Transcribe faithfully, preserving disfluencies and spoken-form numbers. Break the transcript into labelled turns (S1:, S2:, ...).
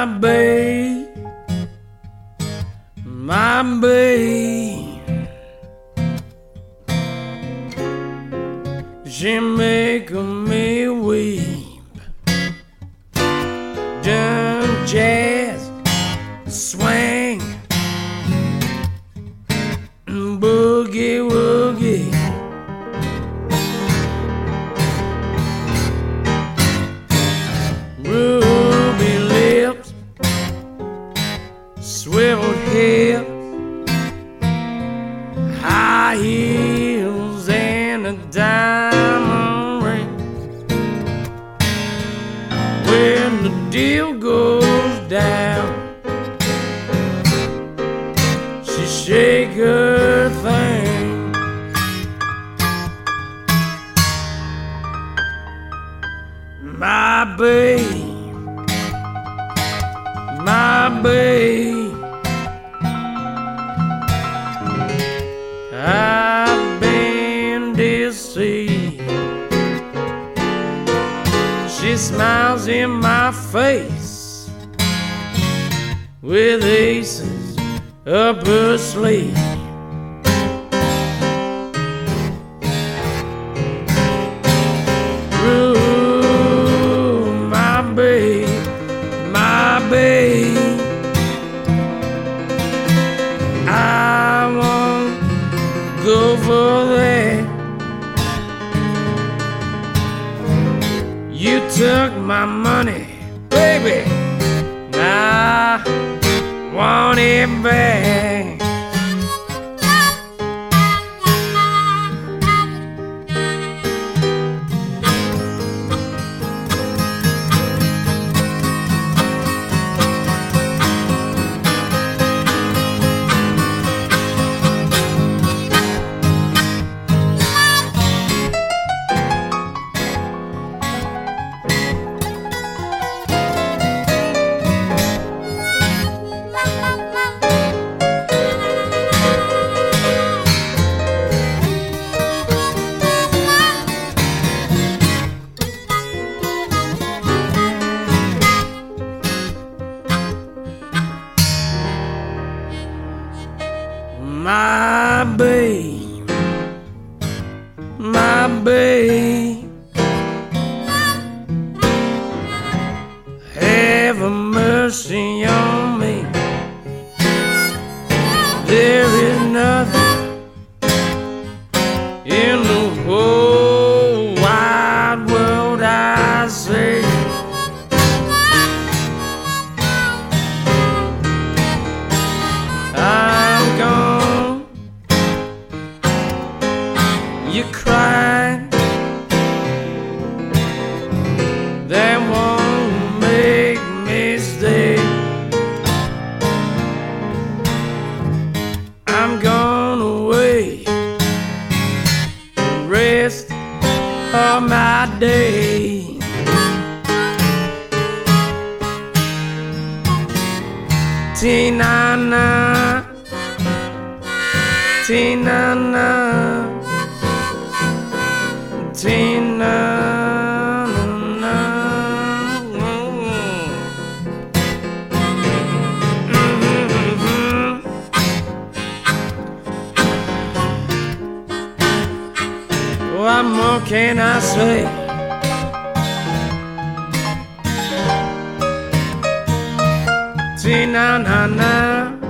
S1: My babe, my babe, she make me weep. Done jazz, swing, boogie woogie. Ruby lips, swiveled hips, high heels and a diamond ring. When the deal goes down, she shake her thing. My babe, my babe, I've been deceived. She smiles in my face with aces up her sleeve. Ooh, my babe, my babe, I won't go for that. You took my money, baby, I want it back. My babe, my babe, have mercy on me. There is nothing in the whole wide world, I say. I'm gone. You cried, that won't make me stay. I'm gone away the rest of my day. Tina-na, Tina-na, Tina-na. What more can I say? Tina-na-na.